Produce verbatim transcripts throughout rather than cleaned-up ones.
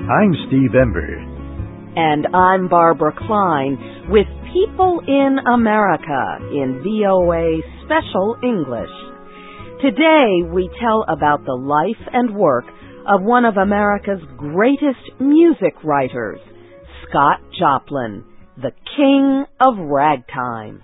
I'm Steve Ember. And I'm Barbara Klein with People in America in V O A Special English. Today we tell about the life and work of one of America's greatest music writers, Scott Joplin, the king of ragtime.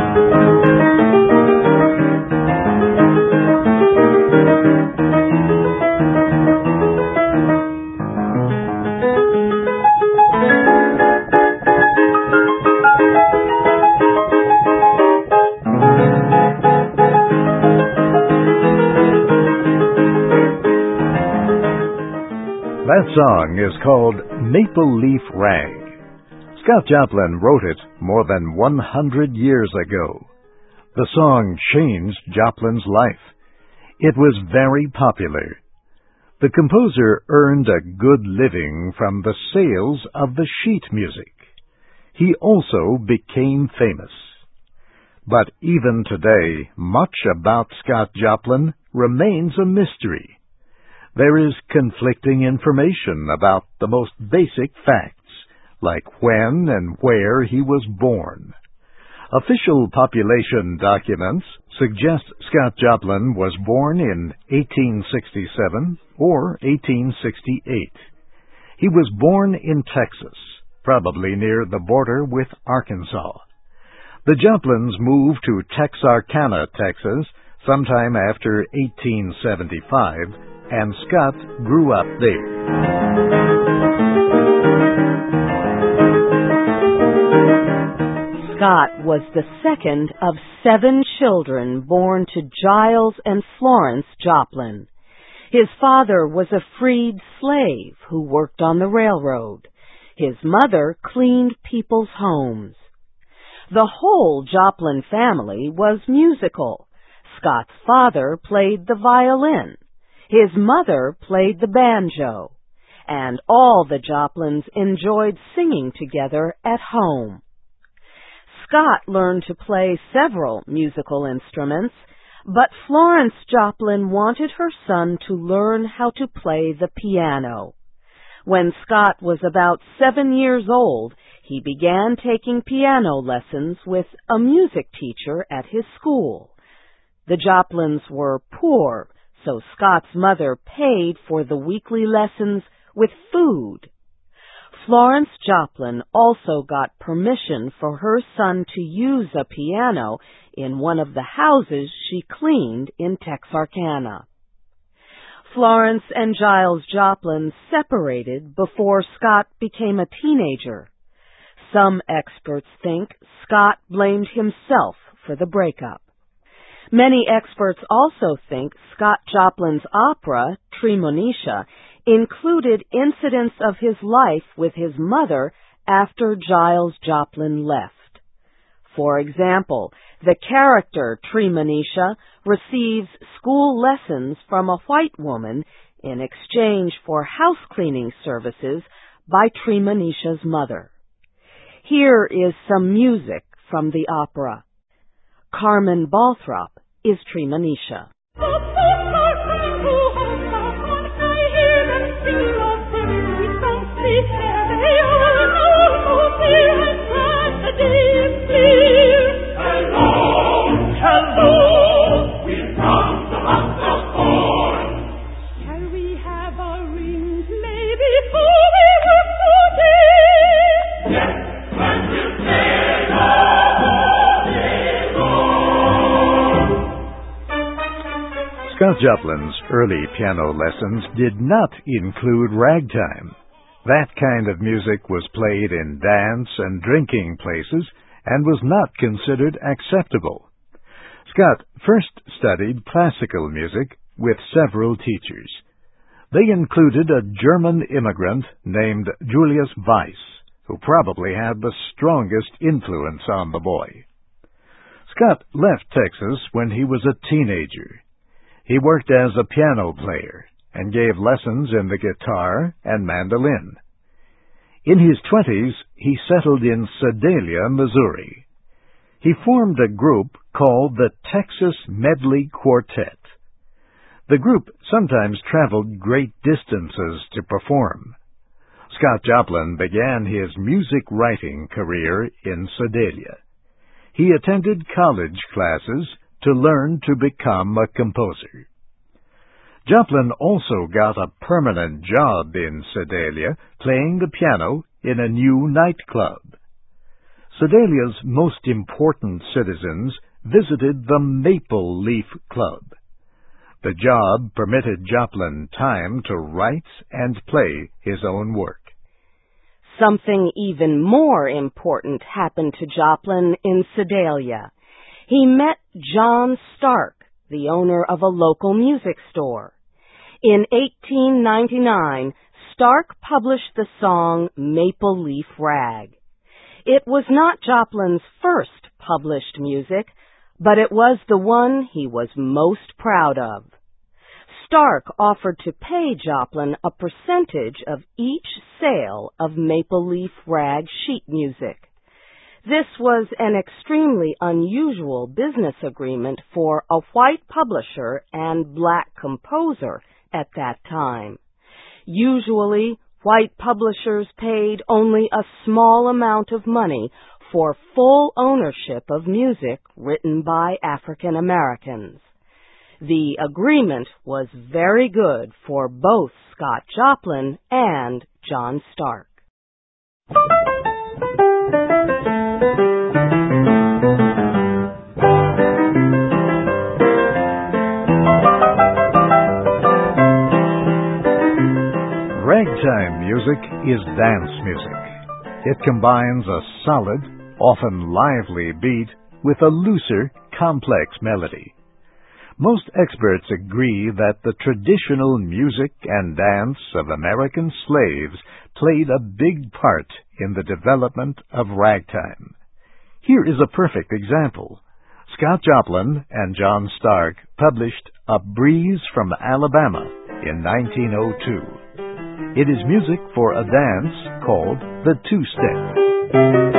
That song is called Maple Leaf Rag. Scott Joplin wrote it more than one hundred years ago. The song changed Joplin's life. It was very popular. The composer earned a good living from the sales of the sheet music. He also became famous. But even today, much about Scott Joplin remains a mystery. There is conflicting information about the most basic facts, like when and where he was born. Official population documents suggest Scott Joplin was born in eighteen sixty-seven or eighteen sixty-eight. He was born in Texas, probably near the border with Arkansas. The Joplins moved to Texarkana, Texas, sometime after eighteen seventy-five, and Scott grew up there. Scott was the second of seven children born to Giles and Florence Joplin. His father was a freed slave who worked on the railroad. His mother cleaned people's homes. The whole Joplin family was musical. Scott's father played the violin. His mother played the banjo, and all the Joplins enjoyed singing together at home. Scott learned to play several musical instruments, but Florence Joplin wanted her son to learn how to play the piano. When Scott was about seven years old, he began taking piano lessons with a music teacher at his school. The Joplins were poor, so Scott's mother paid for the weekly lessons with food. Florence Joplin also got permission for her son to use a piano in one of the houses she cleaned in Texarkana. Florence and Giles Joplin separated before Scott became a teenager. Some experts think Scott blamed himself for the breakup. Many experts also think Scott Joplin's opera, Treemonisha, included incidents of his life with his mother after Giles Joplin left. For example, the character Treemonisha receives school lessons from a white woman in exchange for house cleaning services by Treemonisha's mother. Here is some music from the opera. Carmen Balthrop is Treemonisha. Scott Joplin's early piano lessons did not include ragtime. That kind of music was played in dance and drinking places and was not considered acceptable. Scott first studied classical music with several teachers. They included a German immigrant named Julius Weiss, who probably had the strongest influence on the boy. Scott left Texas when he was a teenager. He worked as a piano player and gave lessons in the guitar and mandolin. In his twenties, he settled in Sedalia, Missouri. He formed a group called the Texas Medley Quartet. The group sometimes traveled great distances to perform. Scott Joplin began his music writing career in Sedalia. He attended college classes to learn to become a composer. Joplin also got a permanent job in Sedalia, playing the piano in a new nightclub. Sedalia's most important citizens visited the Maple Leaf Club. The job permitted Joplin time to write and play his own work. Something even more important happened to Joplin in Sedalia. He met John Stark, the owner of a local music store. In eighteen ninety-nine, Stark published the song Maple Leaf Rag. It was not Joplin's first published music, but it was the one he was most proud of. Stark offered to pay Joplin a percentage of each sale of Maple Leaf Rag sheet music. This was an extremely unusual business agreement for a white publisher and black composer at that time. Usually, white publishers paid only a small amount of money for full ownership of music written by African Americans. The agreement was very good for both Scott Joplin and John Stark. Ragtime music is dance music. It combines a solid, often lively beat with a looser, complex melody. Most experts agree that the traditional music and dance of American slaves played a big part in the development of ragtime. Here is a perfect example. Scott Joplin and John Stark published A Breeze from Alabama in nineteen oh two. It is music for a dance called the two-step.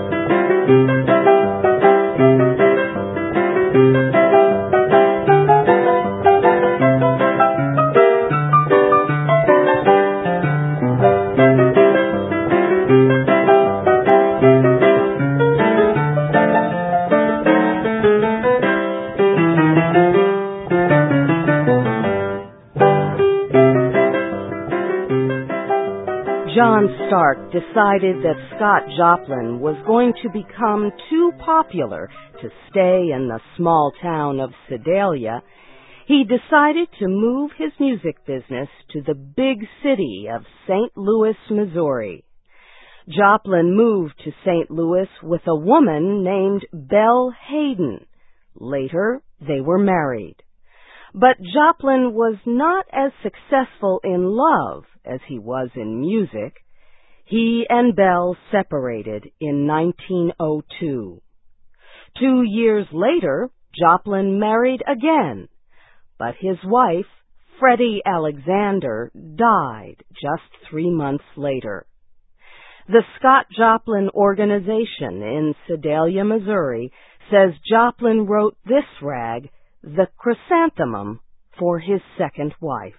John Stark decided that Scott Joplin was going to become too popular to stay in the small town of Sedalia. He decided to move his music business to the big city of Saint Louis, Missouri. Joplin moved to Saint Louis with a woman named Belle Hayden. Later, they were married. But Joplin was not as successful in love as he was in music. He and Belle separated in nineteen oh two. Two years later, Joplin married again, but his wife, Freddie Alexander, died just three months later. The Scott Joplin Organization in Sedalia, Missouri, says Joplin wrote this rag, The Chrysanthemum, for his second wife.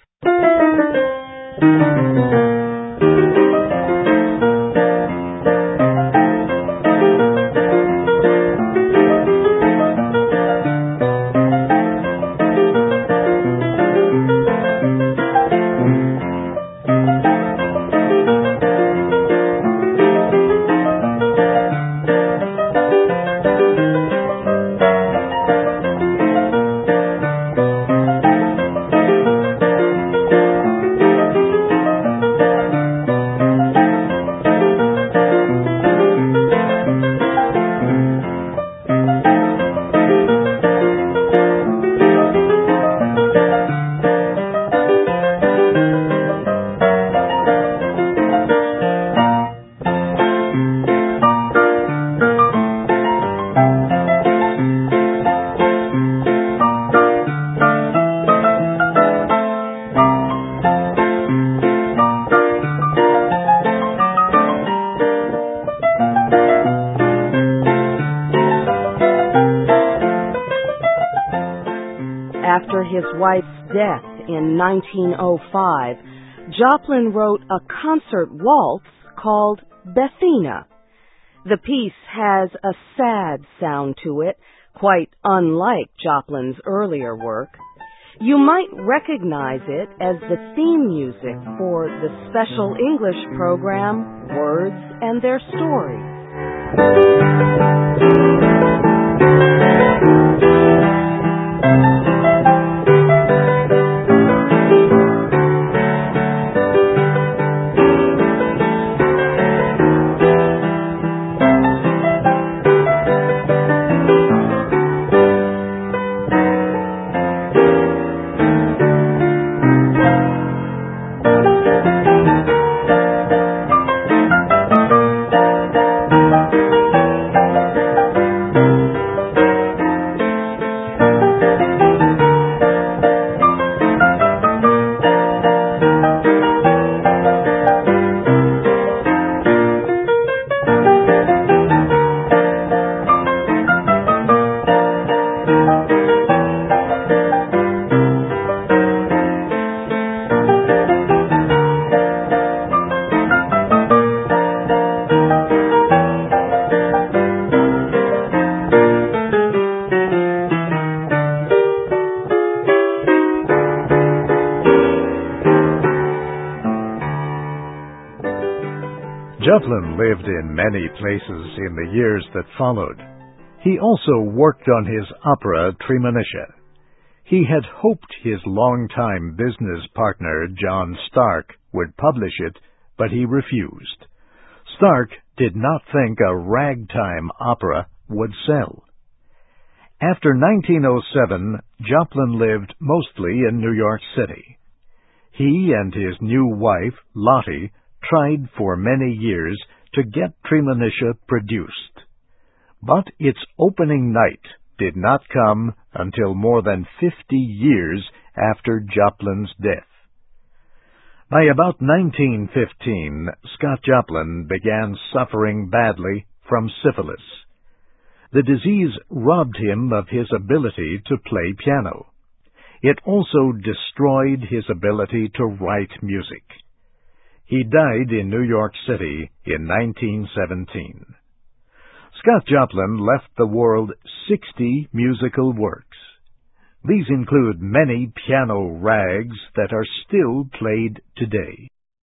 After his wife's death in nineteen oh five, Joplin wrote a concert waltz called Bethina. The piece has a sad sound to it, quite unlike Joplin's earlier work. You might recognize it as the theme music for the special English program Words and Their Stories. Joplin lived in many places in the years that followed. He also worked on his opera Treemonisha. He had hoped his longtime business partner, John Stark, would publish it, but he refused. Stark did not think a ragtime opera would sell. After nineteen oh seven, Joplin lived mostly in New York City. He and his new wife, Lottie, tried for many years to get Treemonisha produced. But its opening night did not come until more than fifty years after Joplin's death. By about nineteen fifteen, Scott Joplin began suffering badly from syphilis. The disease robbed him of his ability to play piano. It also destroyed his ability to write music. He died in New York City in nineteen seventeen. Scott Joplin left the world sixty musical works. These include many piano rags that are still played today.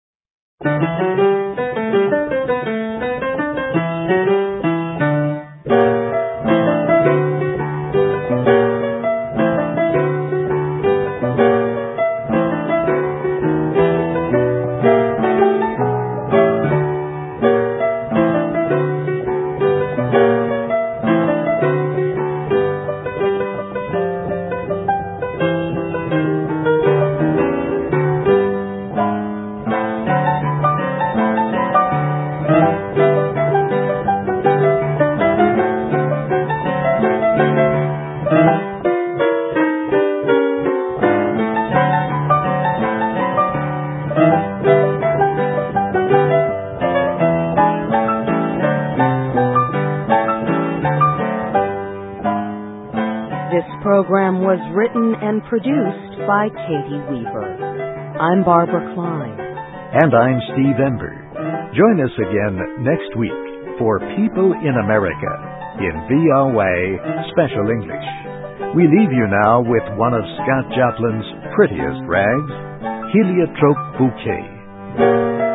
This program was written and produced by Katie Weaver. I'm Barbara Klein. And I'm Steve Ember. Join us again next week for People in America in V O A Special English. We leave you now with one of Scott Joplin's prettiest rags, Heliotrope Bouquet.